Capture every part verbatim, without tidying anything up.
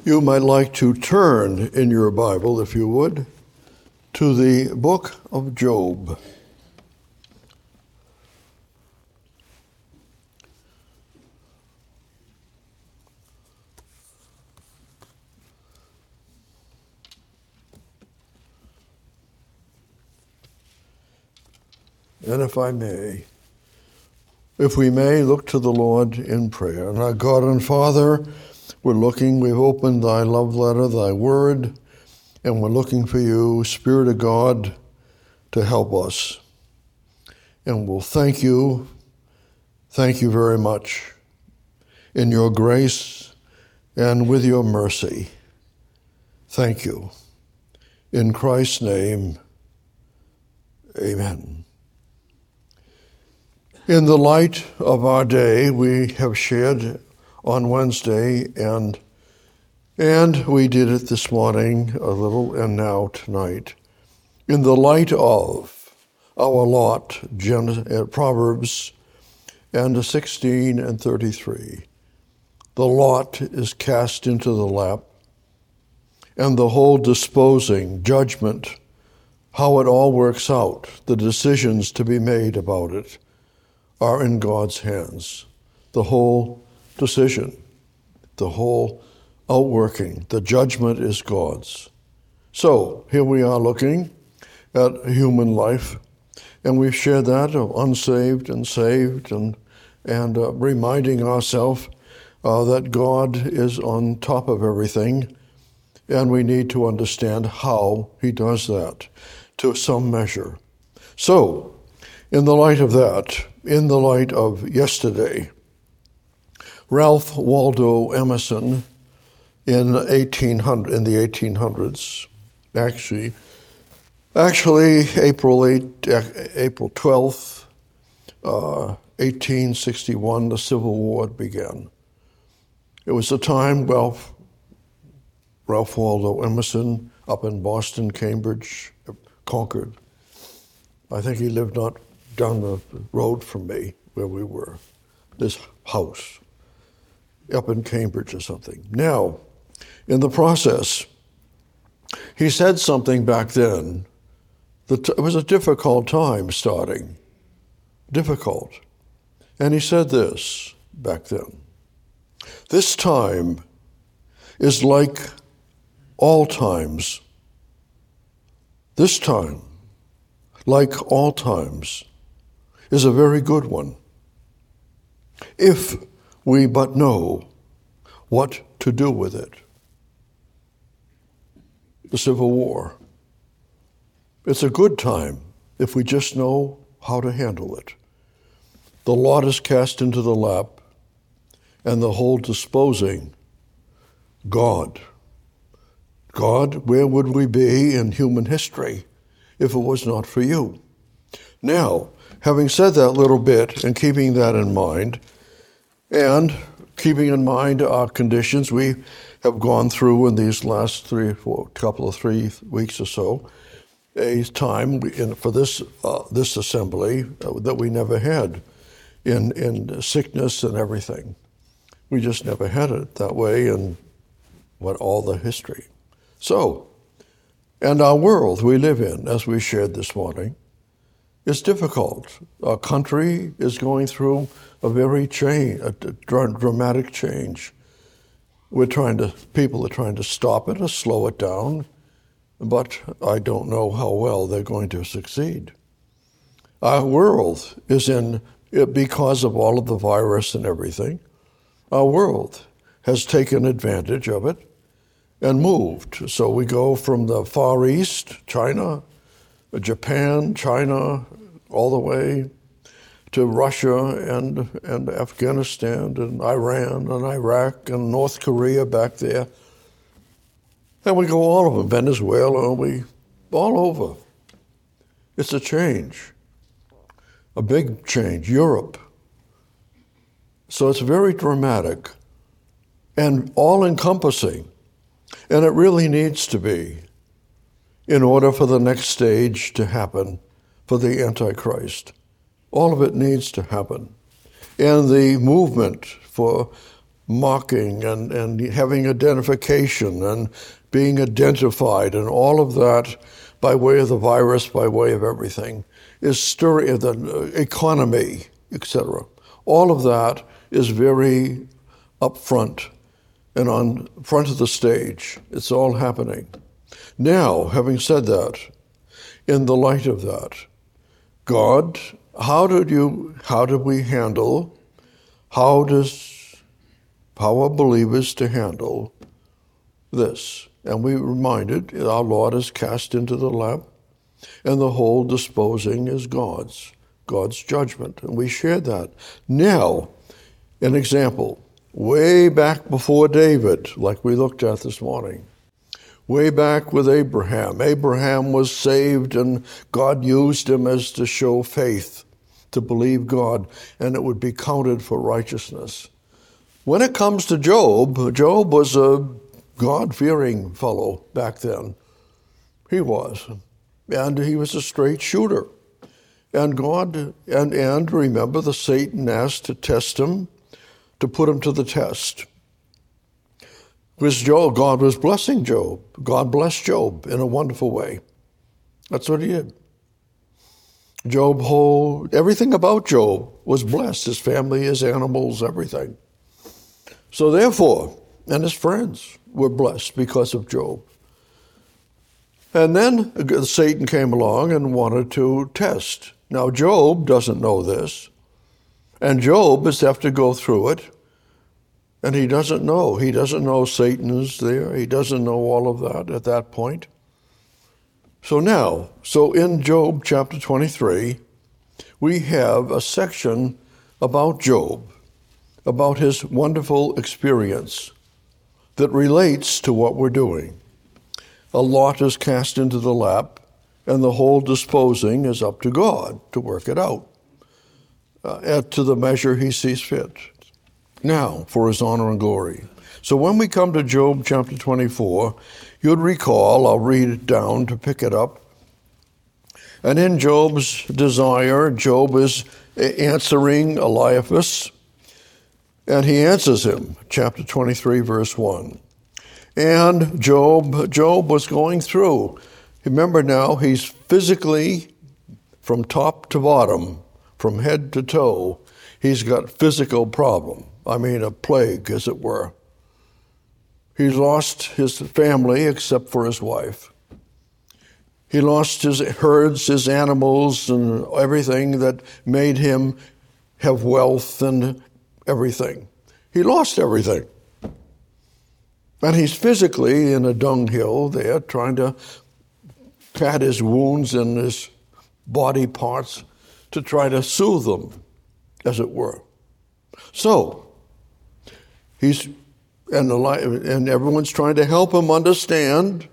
You might like to turn in your Bible, if you would, to the book of Job. And if I may, if we may, look to the Lord in prayer. And our God and Father, we're looking, we've opened thy love letter, thy word, and we're looking for you, Spirit of God, to help us. And we'll thank you, thank you very much in your grace and with your mercy. Thank you. In Christ's name, amen. In the light of our day, we have shared on Wednesday, and and we did it this morning a little, and now tonight. In the light of our lot, Gen- Proverbs and sixteen and thirty-three, the lot is cast into the lap, and the whole disposing, judgment, how it all works out, the decisions to be made about it, are in God's hands. The whole decision, the whole outworking, the judgment is God's. So here we are looking at human life, and we've shared that of unsaved and saved, and and uh, reminding ourselves uh, that God is on top of everything, and we need to understand how he does that to some measure. So, in the light of that, in the light of yesterday, Ralph Waldo Emerson in eighteen hundred in the eighteen hundreds, actually, actually April eighth, April twelfth, uh, eighteen sixty-one, the Civil War began. It was a time Ralph Ralph Waldo Emerson up in Boston, Cambridge, Concord. I think he lived not down the road from me where we were, this house, up in Cambridge or something. Now, in the process, he said something back then that it was a difficult time starting, difficult. And he said this back then: this time is like all times. This time, like all times, is a very good one, if we but know what to do with it. The Civil War. It's a good time if we just know how to handle it. The lot is cast into the lap, and the whole disposing, God. God, where would we be in human history if it was not for you? Now, having said that little bit and keeping that in mind, and keeping in mind our conditions we have gone through in these last three, four, couple of three weeks or so, a time in, for this uh, this assembly uh, that we never had in in sickness and everything. We just never had it that way in what all the history. So, and our world we live in, as we shared this morning, is difficult. Our country is going through a very change, a dramatic change. We're trying to, people are trying to stop it or slow it down, but I don't know how well they're going to succeed. Our world is in, because of all of the virus and everything, our world has taken advantage of it and moved. So we go from the Far East, China, Japan, China, all the way to Russia and, and Afghanistan and Iran and Iraq and North Korea back there. And we go all over, Venezuela, we all over. It's a change, a big change, Europe. So it's very dramatic and all-encompassing, and it really needs to be in order for the next stage to happen for the Antichrist. All of it needs to happen. And the movement for mocking and, and having identification and being identified and all of that by way of the virus, by way of everything, is stirring the economy, et cetera. All of that is very upfront and on front of the stage. It's all happening. Now, having said that, in the light of that, God, how did you, how did we handle, how does, how are believers to handle this? And we reminded, our Lord is cast into the lap, and the whole disposing is God's, God's judgment. And we shared that. Now, an example, way back before David, like we looked at this morning, way back with Abraham. Abraham was saved, and God used him as to show faith, to believe God, and it would be counted for righteousness. When it comes to Job, Job was a God-fearing fellow back then. He was. And he was a straight shooter. And God, and, and remember, the Satan asked to test him, to put him to the test. Because Job, God was blessing Job. God blessed Job in a wonderful way. That's what he did. Job whole, everything about Job was blessed. His family, his animals, everything. So therefore, and his friends were blessed because of Job. And then Satan came along and wanted to test. Now Job doesn't know this. And Job is have to go through it. And he doesn't know. He doesn't know Satan's there. He doesn't know all of that at that point. So now, so in Job chapter twenty-three, we have a section about Job, about his wonderful experience that relates to what we're doing. A lot is cast into the lap, and the whole disposing is up to God to work it out, uh, to the measure he sees fit. Now, for his honor and glory. So when we come to Job chapter twenty-four, you'd recall, I'll read it down to pick it up. And in Job's desire, Job is answering Eliphaz, and he answers him, chapter twenty-three, verse one. And Job, Job was going through. Remember now, he's physically, from top to bottom, from head to toe, he's got physical problem. I mean, a plague, as it were. He lost his family except for his wife. He lost his herds, his animals, and everything that made him have wealth and everything. He lost everything. And he's physically in a dunghill there, trying to pat his wounds and his body parts to try to soothe them, as it were. So, he's, and, the, and everyone's trying to help him understand,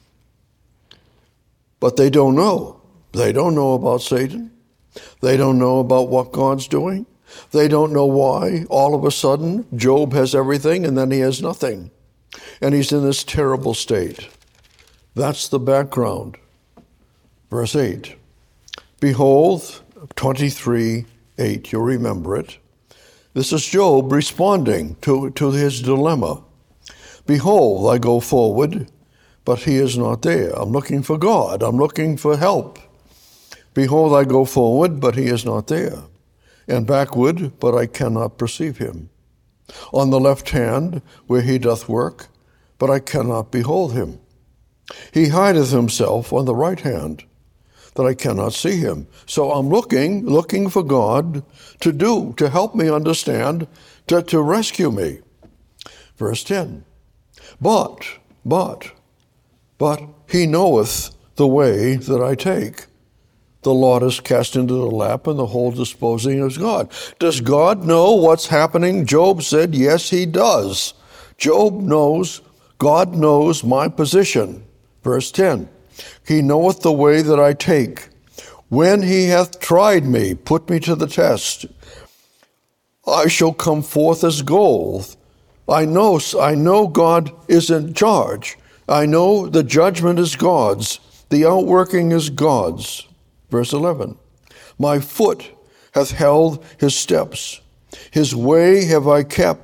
but they don't know. They don't know about Satan. They don't know about what God's doing. They don't know why all of a sudden Job has everything and then he has nothing. And he's in this terrible state. That's the background. Verse eight. Behold, twenty-three eight, you'll remember it. This is Job responding to, to his dilemma. Behold, I go forward, but he is not there. I'm looking for God. I'm looking for help. Behold, I go forward, but he is not there. And backward, but I cannot perceive him. On the left hand, where he doth work, but I cannot behold him. He hideth himself on the right hand, that I cannot see him. So I'm looking, looking for God to do, to help me understand, to, to rescue me. Verse ten. But, but, but he knoweth the way that I take. The lot is cast into the lap, and the whole disposing is God. Does God know what's happening? Job said, yes, he does. Job knows, God knows my position. Verse ten, he knoweth the way that I take. When he hath tried me, put me to the test, I shall come forth as gold. I know, I know God is in charge. I know the judgment is God's. The outworking is God's. Verse eleven, my foot hath held his steps. His way have I kept,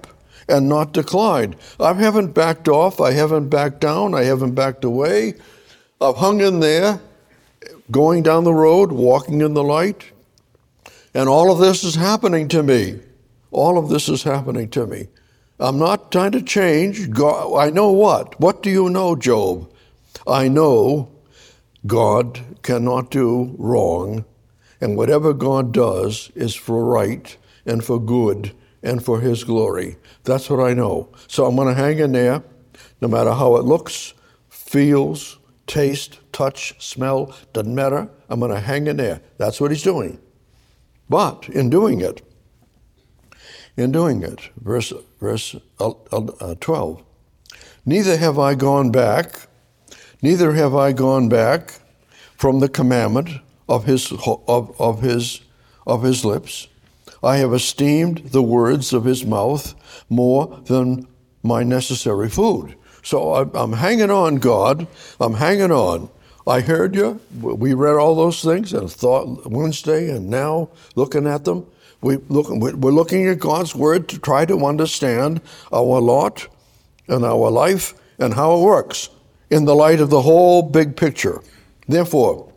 and not declined. I haven't backed off. I haven't backed down. I haven't backed away. I've hung in there, going down the road, walking in the light. And all of this is happening to me. All of this is happening to me. I'm not trying to change. God, I know what? What do you know, Job? I know God cannot do wrong, and whatever God does is for right and for good and for his glory. That's what I know. So I'm going to hang in there, no matter how it looks, feels, taste, touch, smell, doesn't matter. I'm going to hang in there. That's what he's doing. But in doing it, in doing it, verse, verse twelve, neither have I gone back, neither have I gone back from the commandment of his, of, of his, of his lips. I have esteemed the words of his mouth more than my necessary food. So I'm hanging on, God. I'm hanging on. I heard you. We read all those things and thought Wednesday, and now looking at them, we look, we're looking at God's word to try to understand our lot and our life and how it works in the light of the whole big picture. Therefore,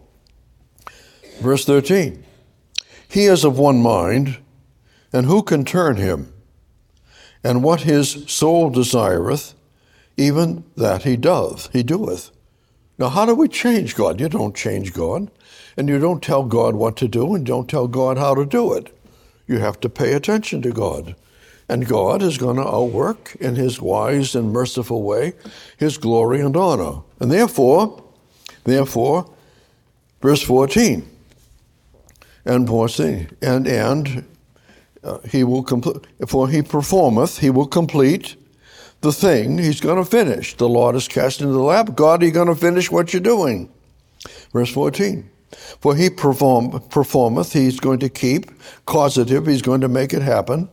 verse thirteen, he is of one mind, and who can turn him? And what his soul desireth, even that he doth, he doeth. Now, how do we change God? You don't change God, and you don't tell God what to do, and don't tell God how to do it. You have to pay attention to God. And God is going to outwork in his wise and merciful way his glory and honor. And therefore, therefore, verse fourteen, and fourteen, and, and uh, he will complete, for he performeth, he will complete the thing he's going to finish. The Lord is cast into the lap. God, are you going to finish what you're doing? Verse fourteen. For he perform, performeth, he's going to keep, causative, he's going to make it happen.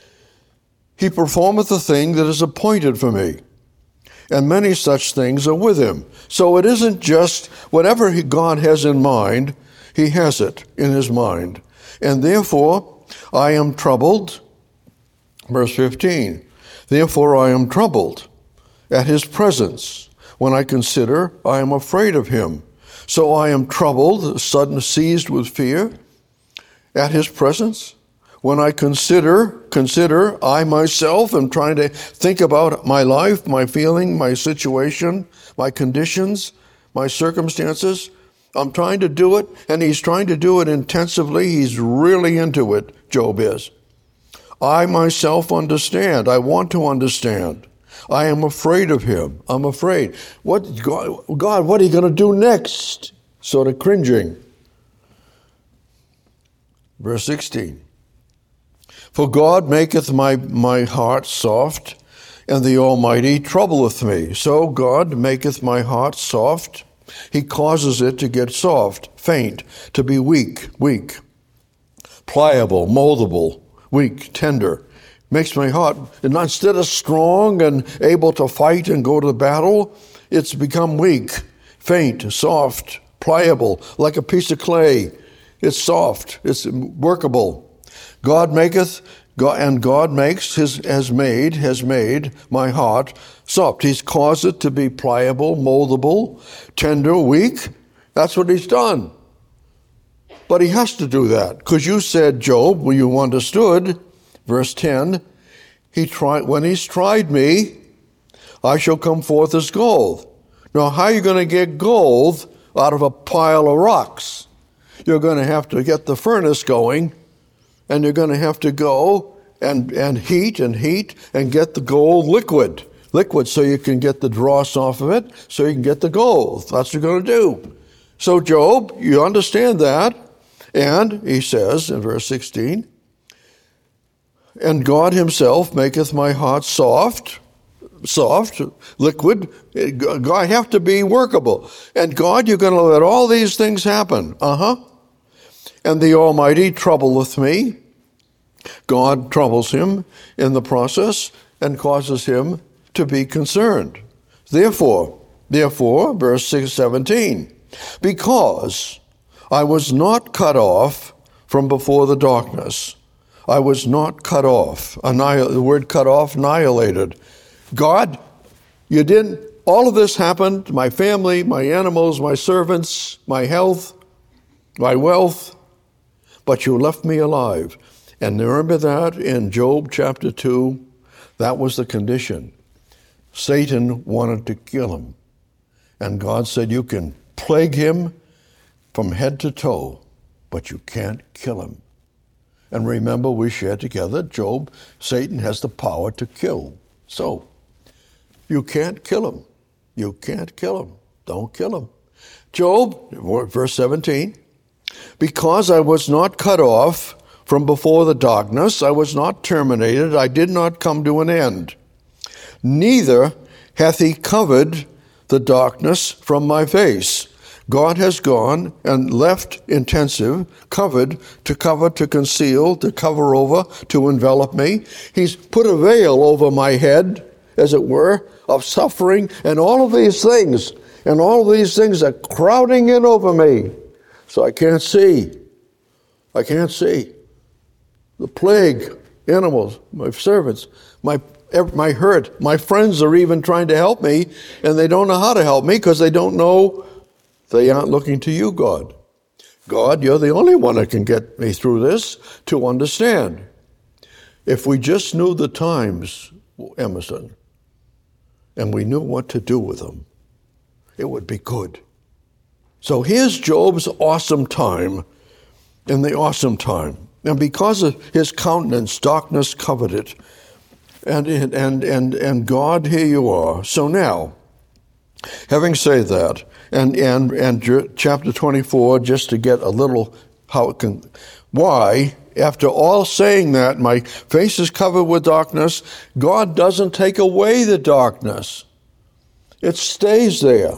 He performeth the thing that is appointed for me, and many such things are with him. So it isn't just whatever he, God has in mind, he has it in his mind. And therefore I am troubled. Verse fifteen. Therefore I am troubled at his presence. When I consider, I am afraid of him. So I am troubled, sudden seized with fear at his presence. When I consider, consider, I myself am trying to think about my life, my feeling, my situation, my conditions, my circumstances. I'm trying to do it, and he's trying to do it intensively. He's really into it, Job is. I myself understand. I want to understand. I am afraid of him. I'm afraid. What, God, God, what are you going to do next? Sort of cringing. Verse sixteen. For God maketh my, my heart soft, and the Almighty troubleth me. So God maketh my heart soft. He causes it to get soft, faint, to be weak, weak, pliable, moldable, weak, tender. Makes my heart, and instead of strong and able to fight and go to battle, it's become weak, faint, soft, pliable, like a piece of clay. It's soft, it's workable. God maketh, God, and God makes, his, has made, has made my heart soft. He's caused it to be pliable, moldable, tender, weak. That's what he's done. But he has to do that, because you said, Job, when you understood, verse ten, he tried, when he's tried me, I shall come forth as gold. Now, how are you going to get gold out of a pile of rocks? You're going to have to get the furnace going, and you're going to have to go and, and heat and heat and get the gold liquid. Liquid so you can get the dross off of it, so you can get the gold. That's what you're going to do. So, Job, you understand that. And he says in verse sixteen, and God himself maketh my heart soft, soft, liquid. I have to be workable. And God, you're going to let all these things happen. Uh-huh. And the Almighty troubleth me. God troubles him in the process and causes him to be concerned. Therefore, therefore, verse six seventeen, because I was not cut off from before the darkness, I was not cut off. Annihil- the word cut off, annihilated. God, you didn't, all of this happened, my family, my animals, my servants, my health, my wealth, but you left me alive. And remember that in Job chapter two, that was the condition. Satan wanted to kill him. And God said, you can plague him from head to toe, but you can't kill him. And remember, we shared together, Job, Satan has the power to kill. So, you can't kill him. You can't kill him. Don't kill him. Job, verse seventeen, because I was not cut off from before the darkness, I was not terminated, I did not come to an end. Neither hath he covered the darkness from my face. God has gone and left intensive, covered, to cover, to conceal, to cover over, to envelop me. He's put a veil over my head, as it were, of suffering, and all of these things, and all of these things are crowding in over me. So I can't see. I can't see. The plague, animals, my servants, my my hurt, my friends are even trying to help me, and they don't know how to help me because they don't know. They aren't looking to you, God. God, you're the only one that can get me through this to understand. If we just knew the times, Emerson, and we knew what to do with them, it would be good. So here's Job's awesome time, in the awesome time. And because of his countenance, darkness covered it. And, and, and, and God, here you are. So now, having said that, and, and, and chapter twenty-four, just to get a little, how it can, why, after all saying that, my face is covered with darkness, God doesn't take away the darkness. It stays there.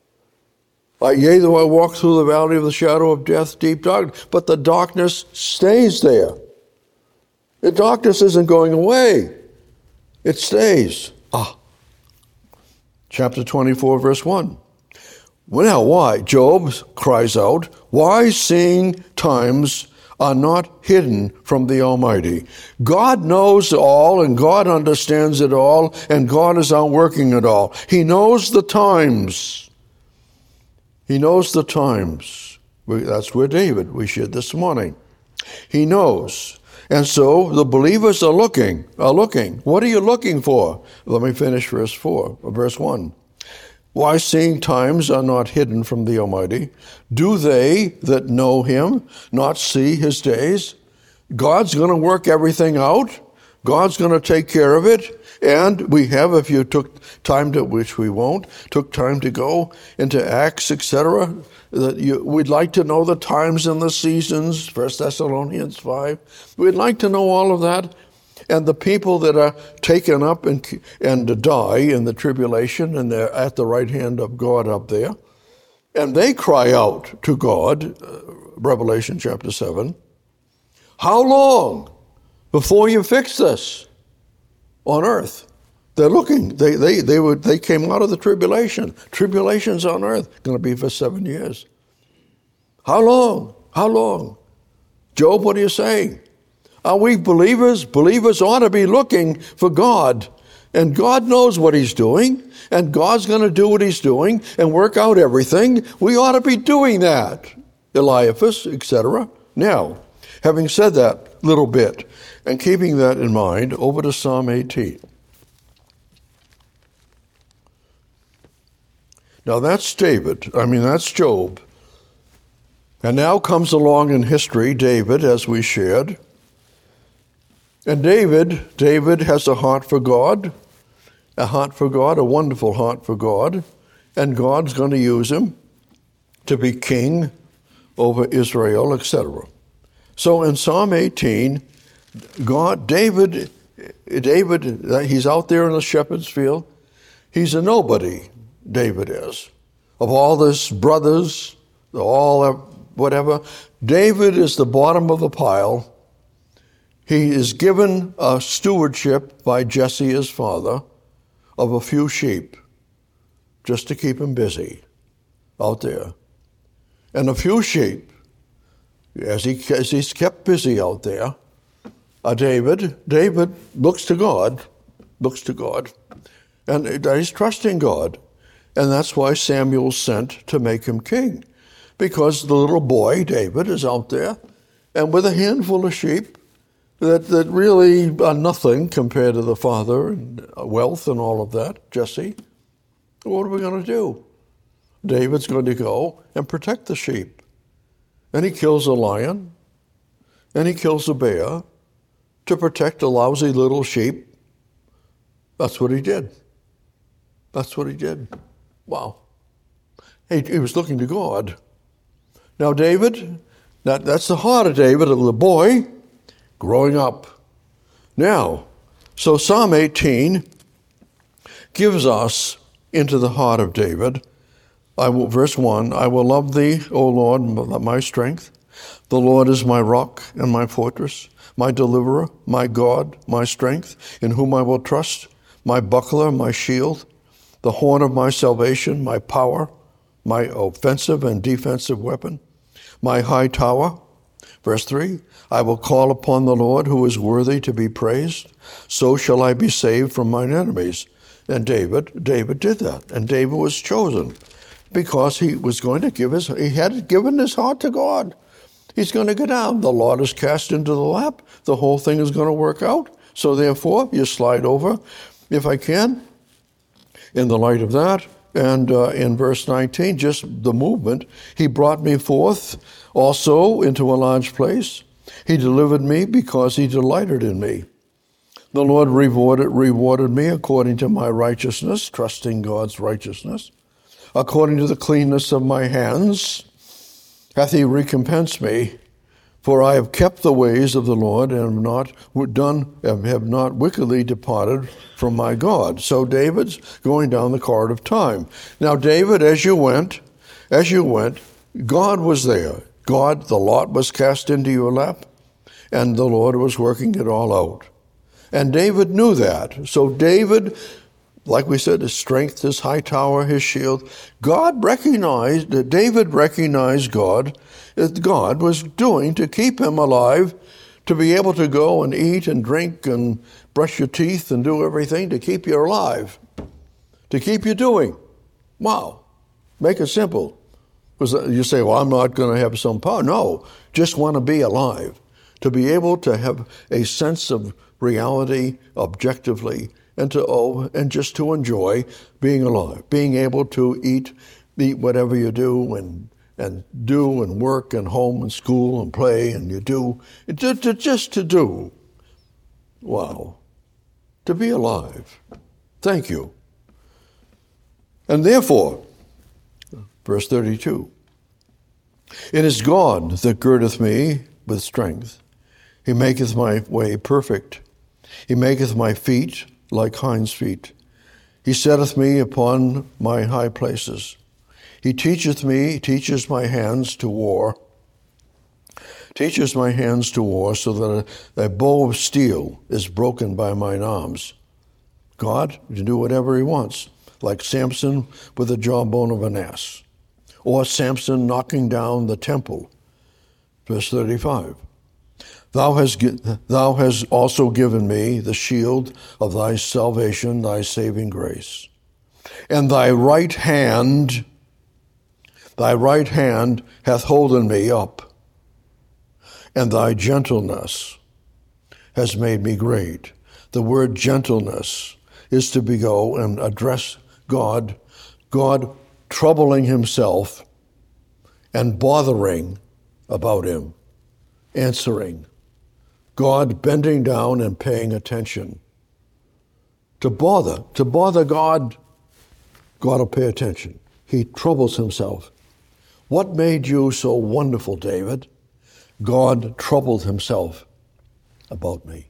Like, yea, though I walk through the valley of the shadow of death, deep darkness, but the darkness stays there. The darkness isn't going away. It stays. Ah. Chapter twenty-four, verse one. Well, now, why? Job cries out, why seeing times are not hidden from the Almighty? God knows all, and God understands it all, and God is outworking it all. He knows the times. He knows the times. That's where David, we shared this morning. He knows. And so the believers are looking, are looking. What are you looking for? Let me finish verse four, or verse one. Why, seeing times are not hidden from the Almighty, do they that know him not see his days? God's going to work everything out. God's going to take care of it. And we have, if you took time to, which we won't, took time to go into Acts, et cetera, that you, we'd like to know the times and the seasons, First Thessalonians five. We'd like to know all of that. And the people that are taken up and, and die in the tribulation, and they're at the right hand of God up there, and they cry out to God, uh, Revelation chapter seven, how long before you fix this on earth? They're looking. They they they would they came out of the tribulation. Tribulation's on earth, going to be for seven years. How long? How long? Job, what are you saying? Are we believers? Believers ought to be looking for God. And God knows what he's doing. And God's going to do what he's doing and work out everything. We ought to be doing that. Eliphaz, et cetera. Now, having said that little bit, and keeping that in mind, over to Psalm eighteen. Now that's David. I mean, that's Job. And now comes along in history David, as we shared. And David, David has a heart for God, a heart for God, a wonderful heart for God, and God's going to use him to be king over Israel, et cetera. So in Psalm eighteen, God, David, David, he's out there in the shepherd's field. He's a nobody, David is. Of all his brothers, all whatever, David is the bottom of the pile. He is given a stewardship by Jesse, his father, of a few sheep, just to keep him busy out there. And a few sheep, as, he, as he's kept busy out there, uh, David, David looks to God, looks to God, and he's trusting God. And that's why Samuel's sent to make him king, because the little boy, David, is out there, and with a handful of sheep that, that really are nothing compared to the father and wealth and all of that, Jesse, what are we going to do? David's going to go and protect the sheep. And he kills a lion, and he kills a bear to protect a lousy little sheep. That's what he did. That's what he did. Wow. He, he was looking to God. Now David, that, that's the heart of David, of the boy growing up. Now, so Psalm eighteen gives us into the heart of David. I will, verse one, I will love thee, O Lord, my strength. The Lord is my rock and my fortress, my deliverer, my God, my strength, in whom I will trust, my buckler, my shield, the horn of my salvation, my power, my offensive and defensive weapon, my high tower. Verse three, I will call upon the Lord who is worthy to be praised. So shall I be saved from mine enemies. And David, David did that. And David was chosen because he was going to give his, he had given his heart to God. He's going to go down. The Lord is cast into the lap. The whole thing is going to work out. So therefore, you slide over, if I can, in the light of that. And uh, in verse nineteen, just the movement, he brought me forth also into a large place. He delivered me because he delighted in me. The Lord rewarded, rewarded me according to my righteousness, trusting God's righteousness. According to the cleanness of my hands hath he recompensed me, for I have kept the ways of the Lord and have not done, have not wickedly departed from my God. So David's going down the corridor of time. Now, David, as you went, as you went, God was there. God, the lot was cast into your lap, and the Lord was working it all out. And David knew that. So David, like we said, his strength, his high tower, his shield, God recognized, that David recognized God, that God was doing to keep him alive, to be able to go and eat and drink and brush your teeth and do everything to keep you alive, to keep you doing. Wow. Make it simple. Because you say, well, I'm not going to have some power. No, just want to be alive, to be able to have a sense of reality objectively, and to oh, and just to enjoy being alive, being able to eat, eat whatever you do, and and do and work and home and school and play, and you do to, to, just to do. Wow, to be alive. Thank you. And therefore, verse thirty-two, it is God that girdeth me with strength. He maketh my way perfect. He maketh my feet like hinds' feet. He setteth me upon my high places. He teacheth me, teaches my hands to war, teaches my hands to war, so that a, a bow of steel is broken by mine arms. God can do whatever he wants, like Samson with the jawbone of an ass, or Samson knocking down the temple. Verse thirty-five. Thou hast, thou hast also given me the shield of thy salvation, thy saving grace. And thy right hand, thy right hand hath holden me up, and thy gentleness has made me great. The word gentleness is to be go and address God, God troubling himself and bothering about him, answering. God bending down and paying attention. To bother, to bother God, God will pay attention. He troubles himself. What made you so wonderful, David? God troubled himself about me.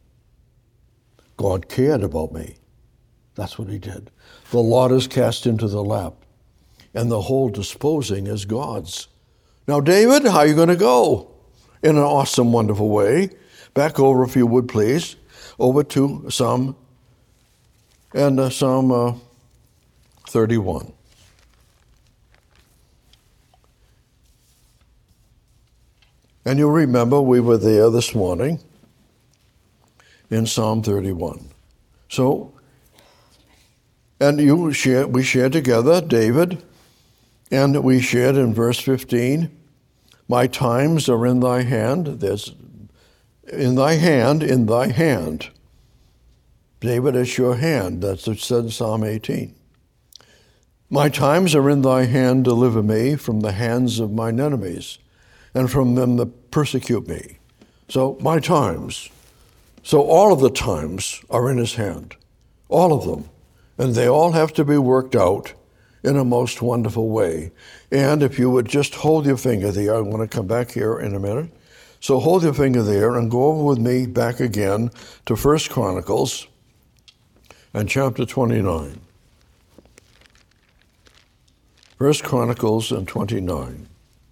God cared about me. That's what he did. The lot is cast into the lap, and the whole disposing is God's. Now, David, how are you going to go? In an awesome, wonderful way. Back over, if you would, please, over to Psalm and uh, Psalm uh, thirty-one. And you'll remember we were there this morning in Psalm thirty-one. So, and you share, we shared together, David, and we shared in verse fifteen, my times are in thy hand. There's in thy hand, in thy hand. David, it's your hand. That's what it said in Psalm eighteen. My times are in thy hand, deliver me from the hands of mine enemies and from them that persecute me. So my times. So all of the times are in his hand. All of them. And they all have to be worked out in a most wonderful way. And if you would just hold your finger there, I want to come back here in a minute. So hold your finger there and go over with me back again to First Chronicles and chapter twenty-nine. First Chronicles and twenty-nine.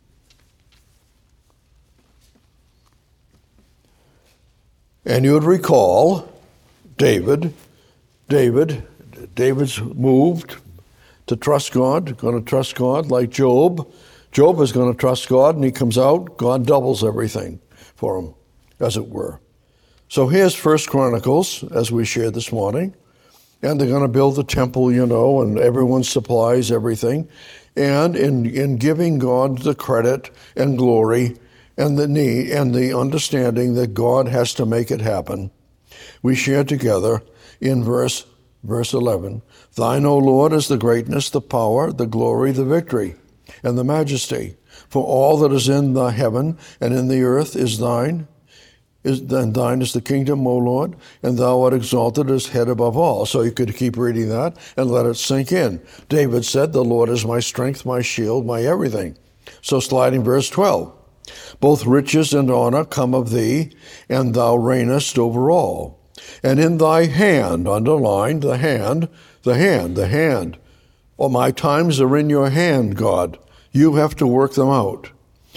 And you would recall David, David, David's moved to trust God, going to trust God like Job. Job is going to trust God, and he comes out, God doubles everything for him, as it were. So here's First Chronicles, as we shared this morning, and they're going to build the temple, you know, and everyone supplies everything. And in, in giving God the credit and glory and the need and the understanding that God has to make it happen, we share together in verse verse eleven, thine, O Lord, is the greatness, the power, the glory, the victory, and the majesty. For all that is in the heaven and in the earth is thine. Is, then thine is the kingdom, O Lord, and thou art exalted as head above all. So you could keep reading that and let it sink in. David said, the Lord is my strength, my shield, my everything. So sliding verse twelve, both riches and honor come of thee, and thou reignest over all. And in thy hand, underlined, the hand, the hand, the hand. Oh, my times are in your hand, God. You have to work them out.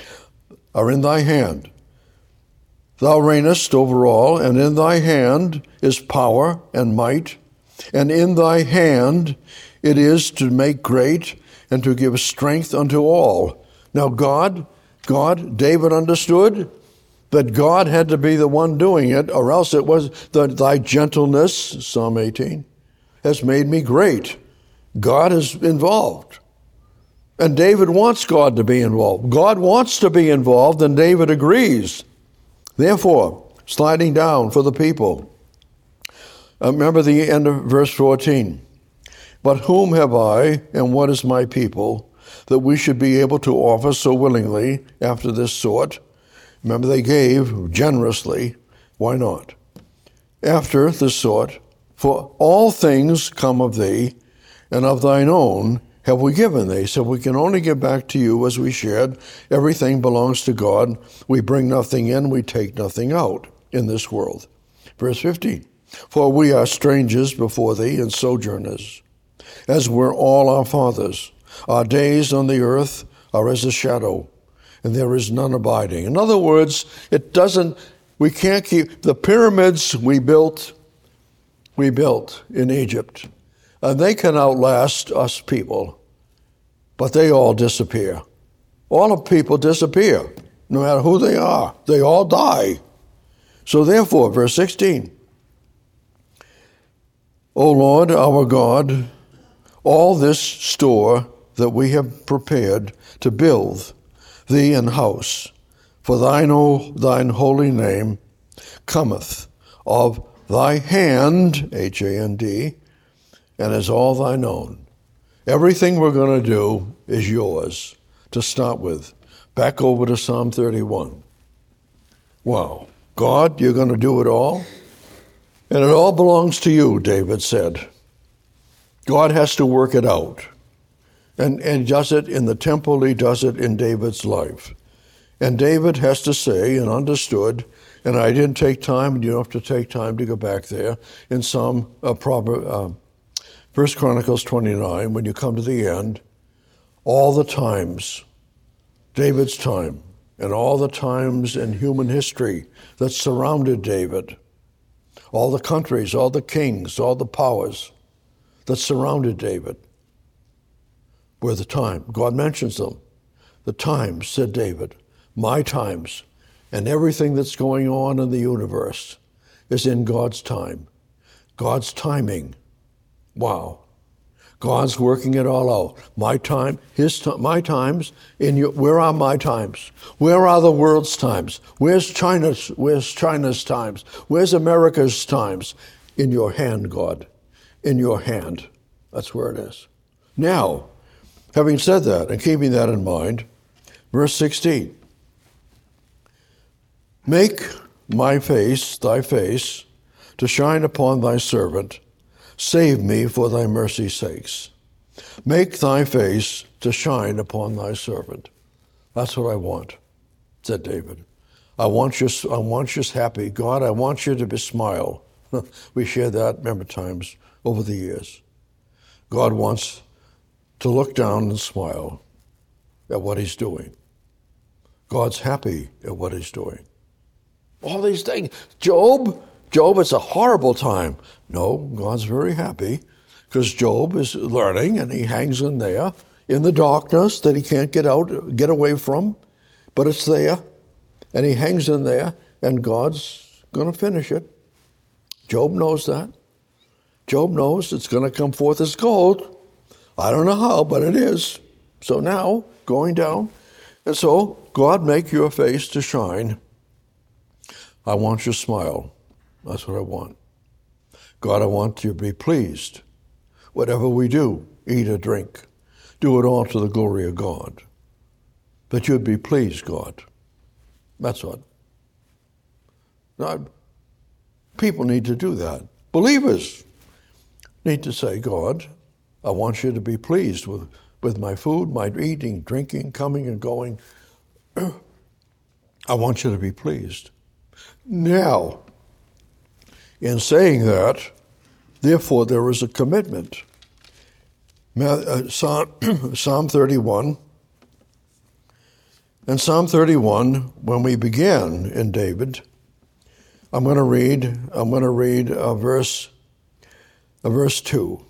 Are in thy hand. Thou reignest over all, and in thy hand is power and might, and in thy hand it is to make great and to give strength unto all. Now God, God, David understood that God had to be the one doing it, or else it was that thy gentleness, Psalm eighteen, has made me great. God is involved. And David wants God to be involved. God wants to be involved, and David agrees. Therefore, sliding down for the people, uh, remember the end of verse fourteen. But whom have I, and what is my people, that we should be able to offer so willingly after this sort? Remember, they gave generously. Why not? After this sort, for all things come of thee, and of thine own have we given thee. So we can only give back to you as we shared. Everything belongs to God. We bring nothing in, we take nothing out in this world. Verse fifteen, for we are strangers before thee and sojourners, as were all our fathers. Our days on the earth are as a shadow, and there is none abiding. In other words, it doesn't, we can't keep, the pyramids we built, we built in Egypt, and they can outlast us people, but they all disappear. All of people disappear, no matter who they are. They all die. So therefore, verse sixteen, O Lord, our God, all this store that we have prepared to build thee an house, for thine, o, thine holy name cometh of thy hand, H A N D, and is all thine own. Everything we're going to do is yours to start with. Back over to Psalm thirty-one. Wow. God, you're going to do it all? And it all belongs to you, David said. God has to work it out. And, and does it in the temple, he does it in David's life. And David has to say, and understood, and I didn't take time, and you don't have to take time to go back there, in Psalm, uh, Proverbs, uh, First Chronicles twenty-nine, when you come to the end, all the times, David's time, and all the times in human history that surrounded David, all the countries, all the kings, all the powers that surrounded David, were the time. God mentions them. The times, said David, my times, and everything that's going on in the universe is in God's time. God's timing. Wow. God's working it all out. My time, his time, my times, in your, where are my times? Where are the world's times? Where's China's, where's China's times? Where's America's times? In your hand, God. In your hand. That's where it is. Now, having said that and keeping that in mind, verse sixteen. Make my face, thy face, to shine upon thy servant. Save me for thy mercy's sakes. Make thy face to shine upon thy servant. That's what I want, said David. I want you, I want you happy. God, I want you to be smile. We shared that many times over the years. God wants to look down and smile at what he's doing. God's happy at what he's doing. All these things. Job, Job, it's a horrible time. No, God's very happy because Job is learning and he hangs in there in the darkness that he can't get out, get away from, but it's there. And he hangs in there and God's going to finish it. Job knows that. Job knows it's going to come forth as gold. I don't know how, but it is. So now, going down. And so, God, make your face to shine. I want your smile. That's what I want. God, I want you to be pleased. Whatever we do, eat or drink, do it all to the glory of God. That you'd be pleased, God. That's what. Now, people need to do that. Believers need to say, God, I want you to be pleased with, with my food, my eating, drinking, coming and going. I want you to be pleased. Now, in saying that, therefore there is a commitment. Psalm thirty-one. And Psalm thirty-one, when we began in David, I'm going to read. I'm going to read a verse, a verse two.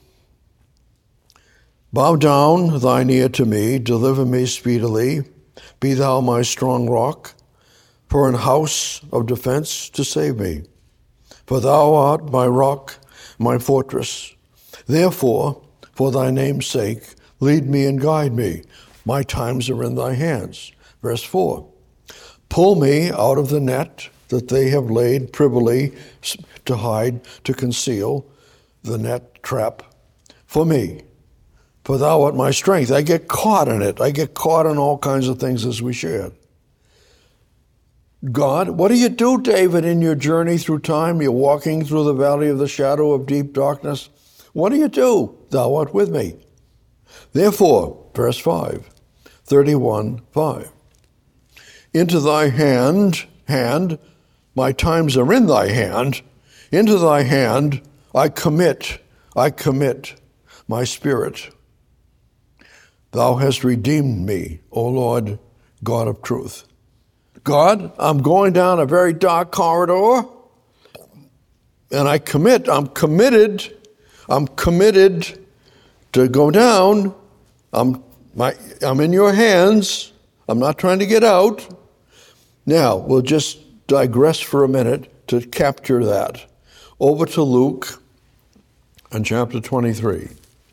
Bow down thine ear to me, deliver me speedily. Be thou my strong rock, for an house of defense to save me. For thou art my rock, my fortress. Therefore, for thy name's sake, lead me and guide me. My times are in thy hands. Verse four. Pull me out of the net that they have laid privily to hide, to conceal the net trap for me. For thou art my strength. I get caught in it. I get caught in all kinds of things as we shared. God, what do you do, David, in your journey through time? You're walking through the valley of the shadow of deep darkness. What do you do? Thou art with me. Therefore, verse five, thirty-one, five. Into thy hand, hand, my times are in thy hand. Into thy hand I commit, I commit my spirit. Thou hast redeemed me, O Lord, God of truth. God, I'm going down a very dark corridor, and I commit, I'm committed, I'm committed to go down. I'm, my, I'm in your hands. I'm not trying to get out. Now, we'll just digress for a minute to capture that. Over to Luke and chapter twenty-three.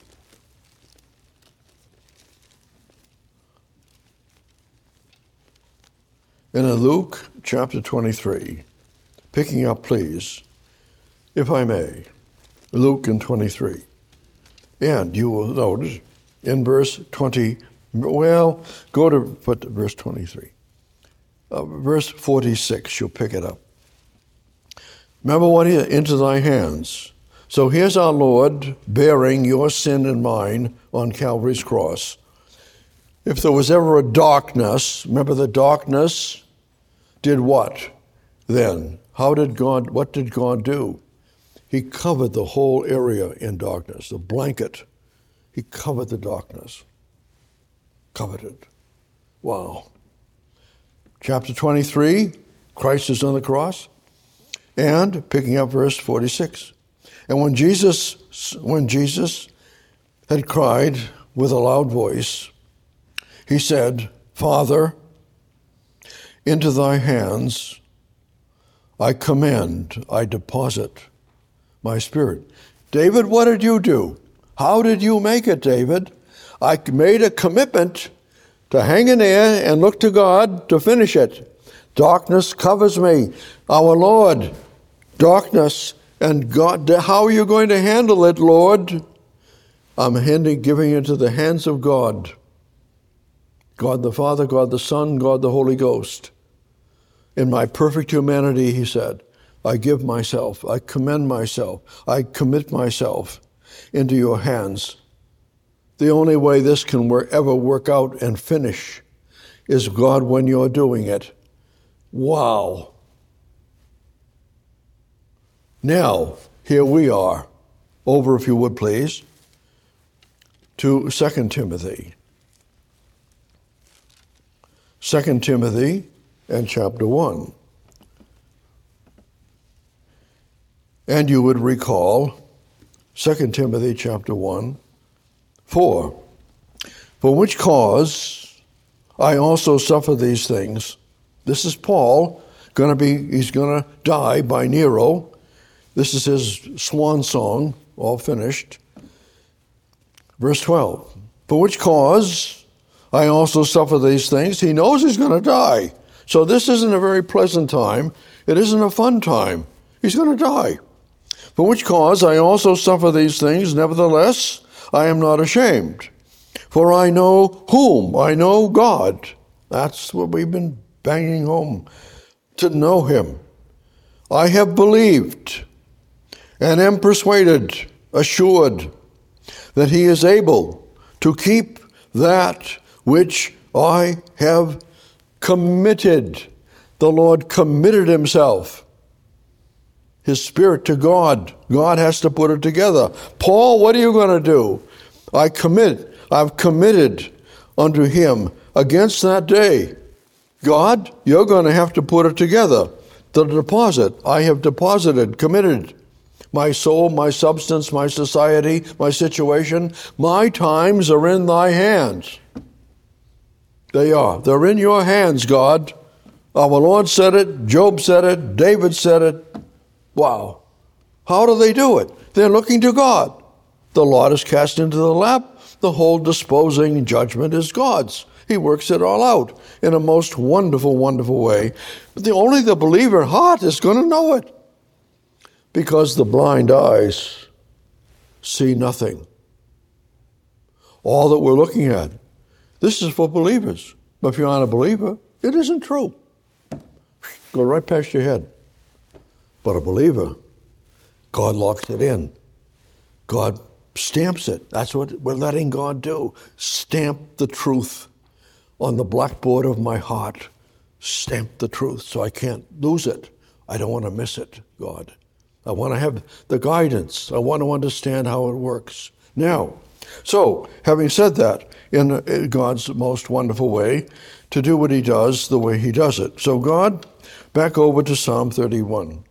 And in Luke chapter twenty-three, picking up, please, if I may, Luke and twenty-three. And you will notice in verse twenty, well, go to put verse twenty-three. Uh, verse forty-six, you'll pick it up. Remember what he, into thy hands. So here's our Lord bearing your sin and mine on Calvary's cross. If there was ever a darkness, remember the darkness did what then? How did God, what did God do? He covered the whole area in darkness, the blanket. He covered the darkness. Covered it. Wow. Chapter twenty-three, Christ is on the cross. And picking up verse forty-six. And when Jesus, when Jesus had cried with a loud voice, he said, Father, into thy hands I commend, I deposit my spirit. David, what did you do? How did you make it, David? I made a commitment to hang in there and look to God to finish it. Darkness covers me. Our Lord, darkness and God, how are you going to handle it, Lord? I'm handing, giving it to the hands of God. God the Father, God the Son, God the Holy Ghost. In my perfect humanity, he said, I give myself, I commend myself, I commit myself into your hands. The only way this can work, ever work out and finish is God when you're doing it. Wow. Now, here we are. Over, if you would please, to Second Timothy. Second Timothy and chapter one. And you would recall Second Timothy chapter one, four. For which cause I also suffer these things. This is Paul, gonna be, he's going to die by Nero. This is his swan song, all finished. Verse twelve. For which cause I also suffer these things. He knows he's going to die. So this isn't a very pleasant time. It isn't a fun time. He's going to die. For which cause I also suffer these things. Nevertheless, I am not ashamed. For I know whom? I know God. That's what we've been banging home, to know him. I have believed and am persuaded, assured, that he is able to keep that which I have committed. The Lord committed himself, his spirit to God. God has to put it together. Paul, what are you going to do? I commit, I've committed unto him against that day. God, you're going to have to put it together. The deposit, I have deposited, committed. My soul, my substance, my society, my situation, my times are in thy hands. They are. They're in your hands, God. Our Lord said it, Job said it, David said it. Wow. How do they do it? They're looking to God. The lot is cast into the lap. The whole disposing judgment is God's. He works it all out in a most wonderful, wonderful way. But the, only the believer heart is going to know it, because the blind eyes see nothing. All that we're looking at, this is for believers. But if you're not a believer, it isn't true. Go right past your head. But a believer, God locks it in. God stamps it. That's what we're letting God do. Stamp the truth on the blackboard of my heart. Stamp the truth so I can't lose it. I don't want to miss it, God. I want to have the guidance. I want to understand how it works. Now, so, having said that, in God's most wonderful way, to do what he does the way he does it. So God, back over to Psalm thirty-one.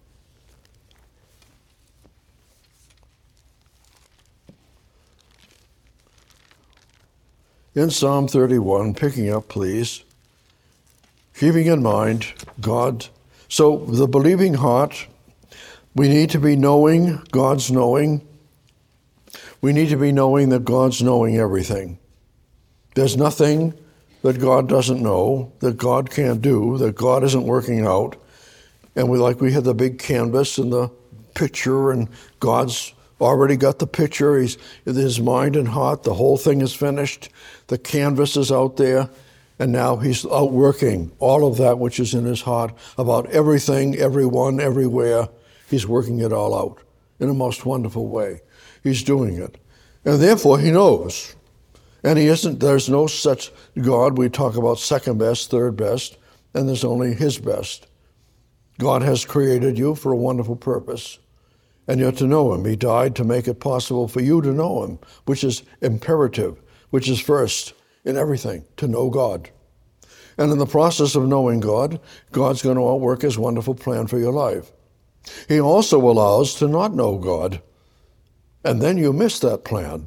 In Psalm thirty-one, picking up, please, keeping in mind God. So the believing heart, we need to be knowing God's knowing. We need to be knowing that God's knowing everything. There's nothing that God doesn't know, that God can't do, that God isn't working out. And we like we had the big canvas and the picture, and God's already got the picture. He's in his mind and heart. The whole thing is finished. The canvas is out there. And now he's out working all of that which is in his heart about everything, everyone, everywhere. He's working it all out in a most wonderful way. He's doing it. And therefore he knows. And he isn't, there's no such God. We talk about second best, third best, and there's only his best. God has created you for a wonderful purpose. And you're to know him. He died to make it possible for you to know him, which is imperative, which is first in everything, to know God. And in the process of knowing God, God's going to outwork his wonderful plan for your life. He also allows to not know God, and then you miss that plan.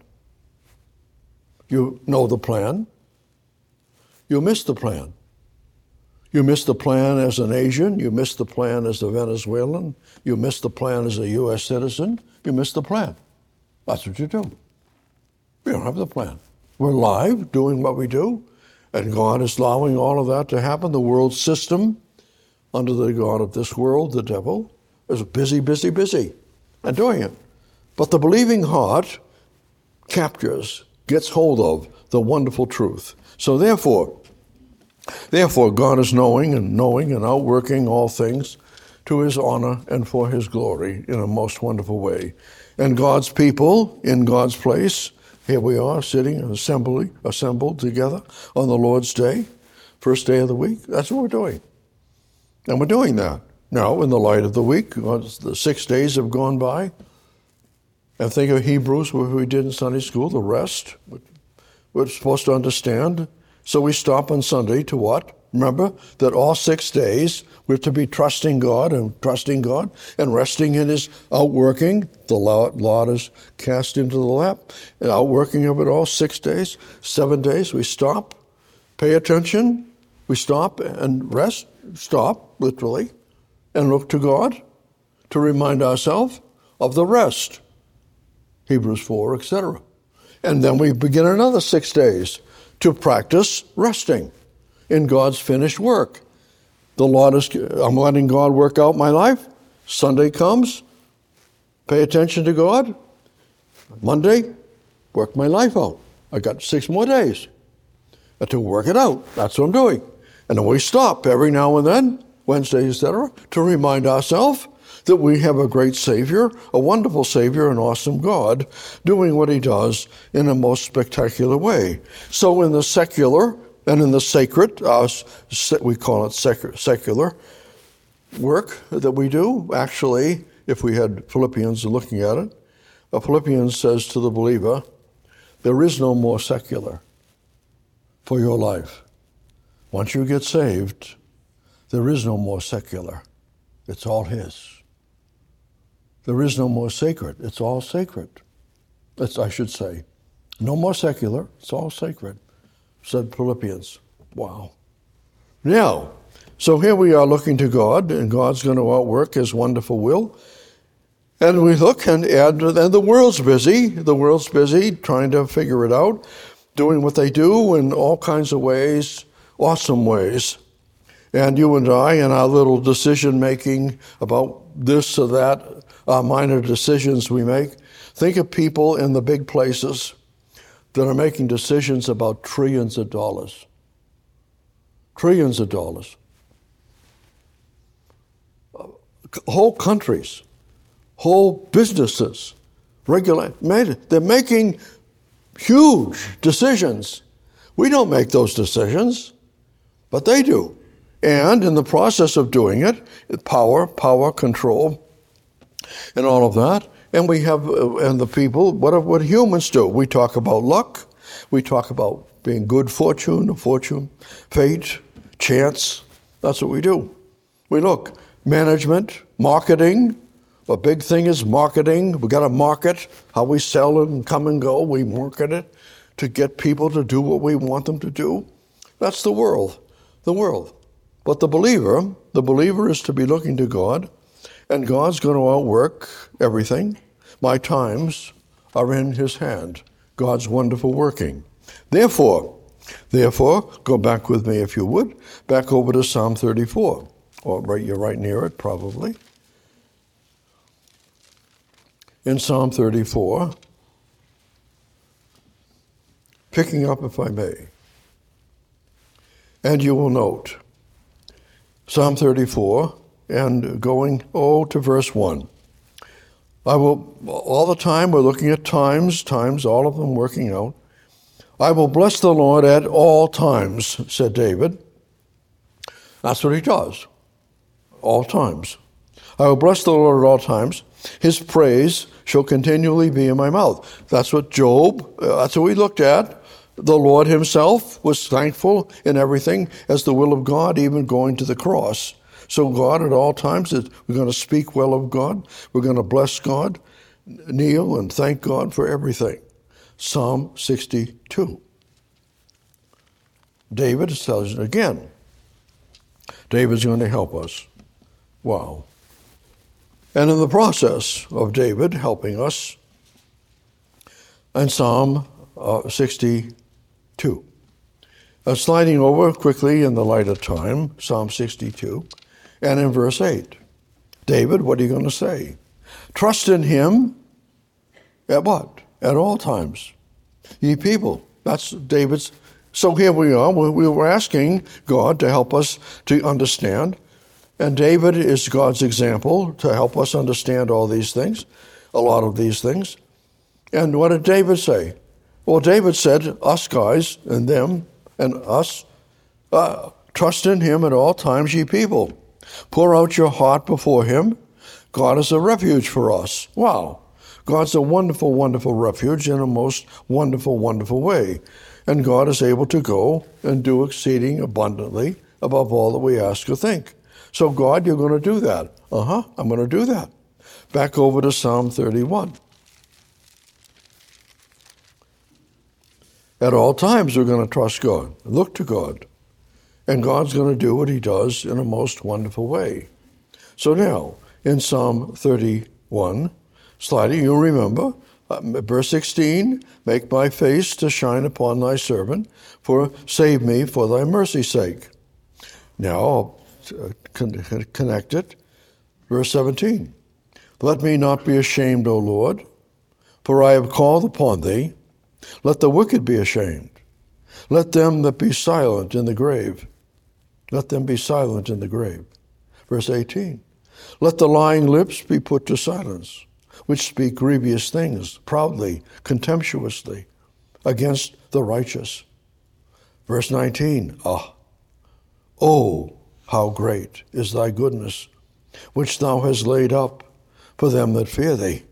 You know the plan, you miss the plan. You miss the plan as an Asian. You miss the plan as a Venezuelan. You miss the plan as a U S citizen. You miss the plan. That's what you do. We don't have the plan. We're live doing what we do, and God is allowing all of that to happen. The world system, under the God of this world, the devil, is busy, busy, busy, and doing it. But the believing heart captures, gets hold of the wonderful truth. So therefore, therefore, God is knowing and knowing and outworking all things to his honor and for his glory in a most wonderful way. And God's people in God's place, here we are sitting assembly, assembled together on the Lord's Day, first day of the week. That's what we're doing. And we're doing that. Now, in the light of the week, the six days have gone by. And think of Hebrews, where we did in Sunday school, the rest. We're supposed to understand. So we stop on Sunday to what? Remember that all six days we're to be trusting God and trusting God and resting in his outworking. The lot is cast into the lap. And outworking of it all six days, seven days. We stop, pay attention. We stop and rest, stop, literally, and look to God to remind ourselves of the rest. Hebrews four, et cetera. And then we begin another six days to practice resting in God's finished work. The Lord is, I'm letting God work out my life. Sunday comes, pay attention to God. Monday, work my life out. I got six more days to work it out. That's what I'm doing. And then we stop every now and then, Wednesday, et cetera, to remind ourselves that we have a great Savior, a wonderful Savior, an awesome God, doing what he does in a most spectacular way. So in the secular and in the sacred, uh, we call it sec- secular work that we do, actually, if we had Philippians looking at it, uh, Philippians says to the believer, there is no more secular for your life. Once you get saved, there is no more secular. It's all his. There is no more sacred. It's all sacred. That's, I should say. No more secular. It's all sacred, said Philippians. Wow. Now, so here we are looking to God, and God's going to outwork his wonderful will. And we look, and, and, and the world's busy. The world's busy trying to figure it out, doing what they do in all kinds of ways, awesome ways. And you and I, in our little decision-making about this or that, our minor decisions we make, think of people in the big places that are making decisions about trillions of dollars. Trillions of dollars. Whole countries, whole businesses, regulate, they're making huge decisions. We don't make those decisions, but they do. And in the process of doing it, power, power, control, and all of that. And we have, uh, and the people, what, what humans do? We talk about luck. We talk about being good fortune, fortune, fate, chance. That's what we do. We look, management, marketing. A big thing is marketing. We got to market how we sell and come and go. We market it to get people to do what we want them to do. That's the world, the world. But the believer, the believer is to be looking to God, and God's going to outwork everything. My times are in his hand. God's wonderful working. Therefore, therefore, go back with me if you would, back over to Psalm thirty-four. Or right, you're right near it, probably. In Psalm thirty-four, picking up, if I may, and you will note, Psalm thirty-four, and going, oh, to verse one. I will, all the time we're looking at times, times, all of them working out. I will bless the Lord at all times, said David. That's what he does, all times. I will bless the Lord at all times. His praise shall continually be in my mouth. That's what Job, uh, that's what we looked at. The Lord himself was thankful in everything as the will of God, even going to the cross. So God at all times, we're going to speak well of God. We're going to bless God, kneel and thank God for everything. Psalm sixty-two. David tells it again. David's going to help us. Wow. And in the process of David helping us, in Psalm uh, sixty-two, uh, sliding over quickly in the light of time, Psalm sixty-two, and in verse eight, David, what are you going to say? Trust in him at what? At all times. Ye people. That's David's. So here we are. We were asking God to help us to understand. And David is God's example to help us understand all these things, a lot of these things. And what did David say? Well, David said, us guys and them and us, uh, trust in him at all times, ye people. Pour out your heart before him. God is a refuge for us. Wow. God's a wonderful, wonderful refuge in a most wonderful, wonderful way. And God is able to go and do exceeding abundantly above all that we ask or think. So God, you're going to do that. Uh-huh, I'm going to do that. Back over to Psalm thirty-one. At all times, we're going to trust God, look to God. And God's going to do what he does in a most wonderful way. So now, in Psalm thirty-one, sliding, you remember, uh, verse sixteen, make my face to shine upon thy servant, for save me for thy mercy's sake. Now, I'll uh, con- connect it. Verse seventeen, let me not be ashamed, O Lord, for I have called upon thee. Let the wicked be ashamed. Let them that be silent in the grave. Let them be silent in the grave. Verse eighteen, let the lying lips be put to silence, which speak grievous things, proudly, contemptuously, against the righteous. Verse nineteen, ah, oh, how great is thy goodness, which thou hast laid up for them that fear thee.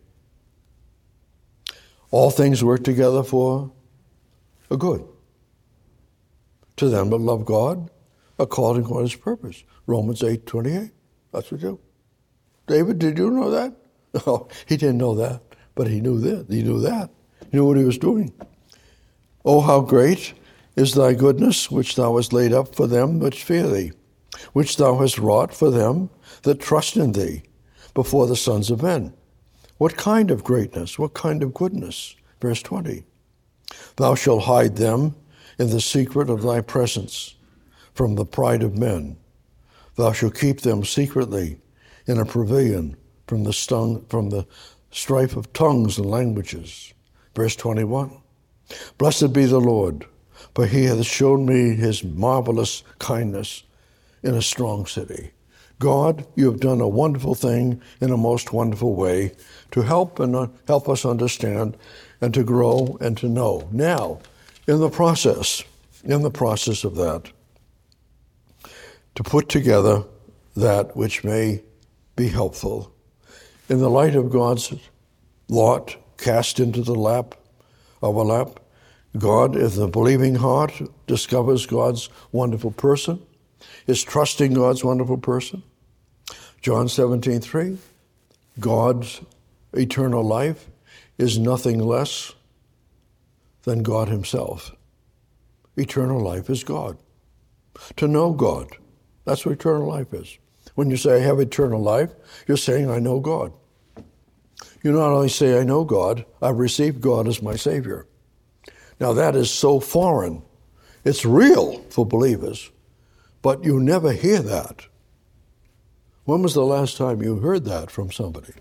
All things work together for a good, to them that love God, according to his purpose. Romans eight twenty-eight. That's what you do. David, did you know that? No, he didn't know that, but he knew that. He knew that. He knew what he was doing. Oh, how great is thy goodness, which thou hast laid up for them that fear thee, which thou hast wrought for them that trust in thee before the sons of men. What kind of greatness? What kind of goodness? Verse twenty. Thou shalt hide them in the secret of thy presence from the pride of men. Thou shalt keep them secretly in a pavilion from the stung, from the strife of tongues and languages. Verse twenty-one. Blessed be the Lord, for he hath shown me his marvelous kindness in a strong city. God, you have done a wonderful thing in a most wonderful way to help and uh, help us understand and to grow and to know. Now, in the process, in the process of that, to put together that which may be helpful, in the light of God's lot cast into the lap of a lap, God, if the believing heart discovers God's wonderful person, is trusting God's wonderful person. John seventeen three, God's eternal life is nothing less than God himself. Eternal life is God. To know God, that's what eternal life is. When you say, I have eternal life, you're saying, I know God. You not only say, I know God, I've received God as my Savior. Now that is so foreign. It's real for believers, but you never hear that. When was the last time you heard that from somebody?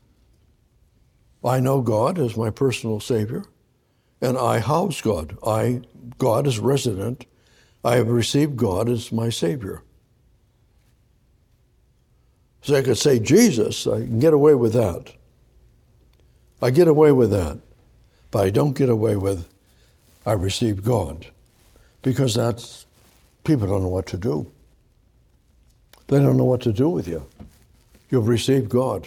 I know God as my personal Savior, and I house God. I, God is resident. I have received God as my Savior. So I could say Jesus, I can get away with that. I get away with that, but I don't get away with I received God, because that's, people don't know what to do. They don't know what to do with you. You've received God.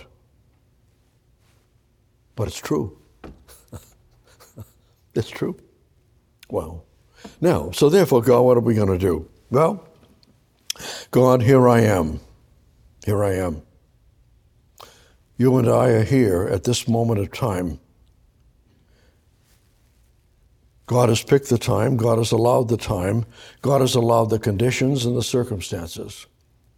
But it's true. It's true. Well, now, so therefore, God, what are we going to do? Well, God, here I am. Here I am. You and I are here at this moment of time. God has picked the time. God has allowed the time. God has allowed the conditions and the circumstances.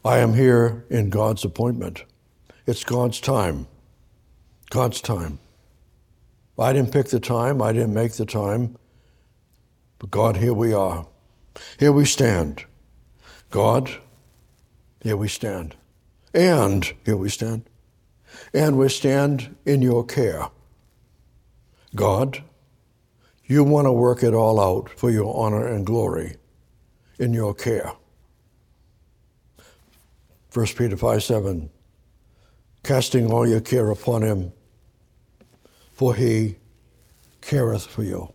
I am here in God's appointment. It's God's time. God's time. I didn't pick the time. I didn't make the time. But God, here we are. Here we stand. God, here we stand. And here we stand. And we stand in your care. God, you want to work it all out for your honor and glory in your care. First Peter five seven, casting all your care upon him, for he careth for you.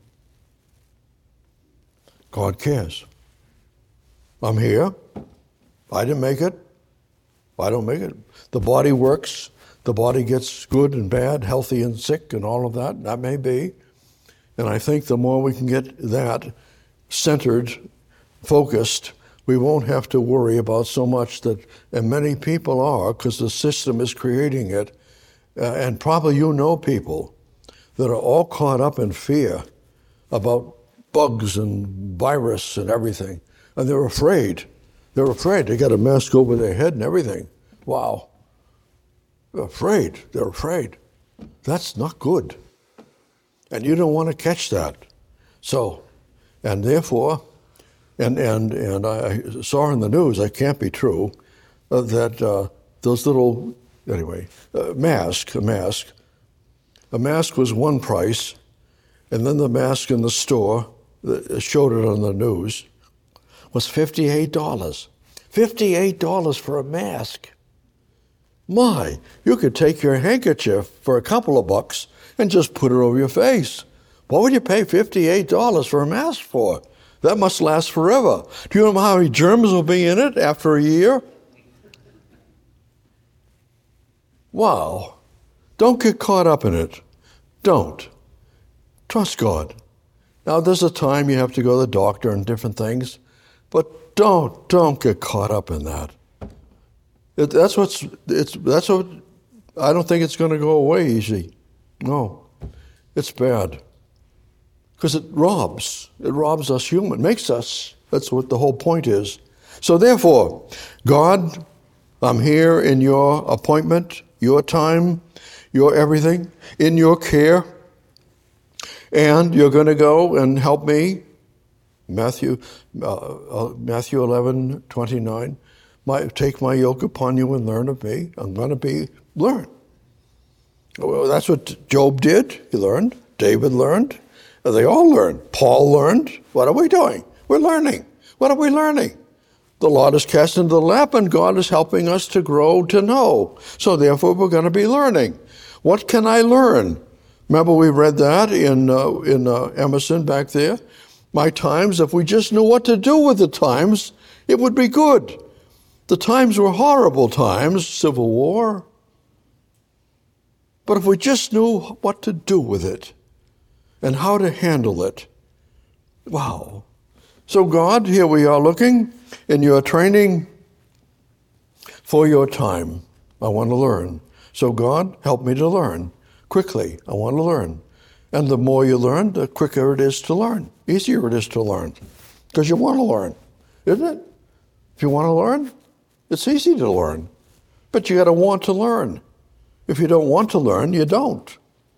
God cares. I'm here. I didn't make it. I don't make it. The body works. The body gets good and bad, healthy and sick, and all of that. That may be. And I think the more we can get that centered, focused, we won't have to worry about so much that, and many people are, because the system is creating it. Uh, and probably you know people that are all caught up in fear about bugs and virus and everything. And they're afraid. They're afraid. They got a mask over their head and everything. Wow. They're afraid. They're afraid. That's not good. And you don't want to catch that. So, and therefore, and and and I saw in the news, it can't be true, uh, that uh, those little, anyway, uh, mask, a mask, a mask was one price, and then the mask in the store, that showed it on the news, was fifty-eight dollars. fifty-eight dollars for a mask. My, you could take your handkerchief for a couple of bucks and just put it over your face. What would you pay fifty-eight dollars for a mask for? That must last forever. Do you know how many germs will be in it after a year? Wow. Don't get caught up in it. Don't. Trust God. Now, there's a time you have to go to the doctor and different things, but don't, don't get caught up in that. It, that's what's, it's, that's what, I don't think it's going to go away easy. No, it's bad. Because it robs. It robs us human, makes us. That's what the whole point is. So therefore, God, I'm here in your appointment, your time, your everything, in your care, and you're going to go and help me. Matthew, uh, uh, Matthew eleven twenty-nine. My, take my yoke upon you and learn of me. I'm going to be learn. Well, that's what Job did. He learned. David learned. They all learned. Paul learned. What are we doing? We're learning. What are we learning? The lot is cast into the lap, and God is helping us to grow to know. So therefore, we're going to be learning. What can I learn? Remember, we read that in uh, in uh, Emerson back there. My times, if we just knew what to do with the times, it would be good. The times were horrible times, Civil War. But if we just knew what to do with it and how to handle it, wow. So God, here we are looking in your training for your time. I want to learn. So God, help me to learn quickly. I want to learn. And the more you learn, the quicker it is to learn. Easier it is to learn. Because you want to learn, isn't it? If you want to learn, it's easy to learn. But you got to want to learn. If you don't want to learn, you don't.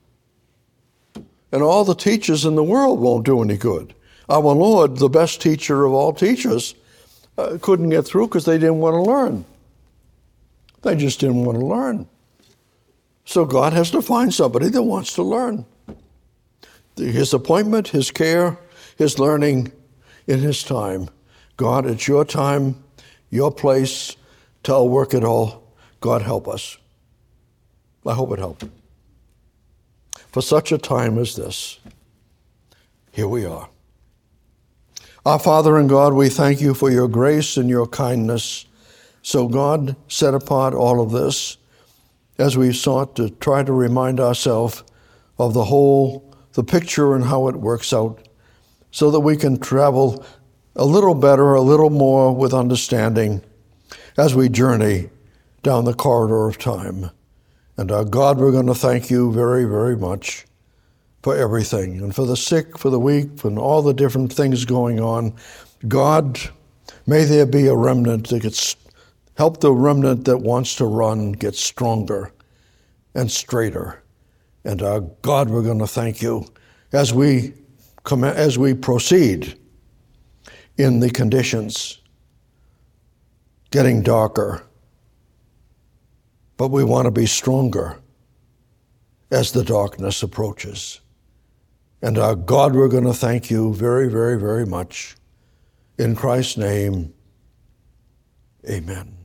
And all the teachers in the world won't do any good. Our Lord, the best teacher of all teachers, uh, couldn't get through because they didn't want to learn. They just didn't want to learn. So God has to find somebody that wants to learn. His appointment, his care, his learning in his time. God, it's your time, your place to work it all. God, help us. I hope it helped. For such a time as this, here we are. Our Father and God, we thank you for your grace and your kindness. So God, set apart all of this as we sought to try to remind ourselves of the whole, the picture and how it works out, so that we can travel a little better, a little more with understanding as we journey down the corridor of time. And our God, we're going to thank you very, very much for everything, and for the sick, for the weak, and all the different things going on. God, may there be a remnant that gets Help the remnant that wants to run get stronger and straighter. And uh, God, we're going to thank you as we come, as we proceed in the conditions getting darker. But we want to be stronger as the darkness approaches. And uh, God, we're going to thank you very, very, very much. In Christ's name, amen.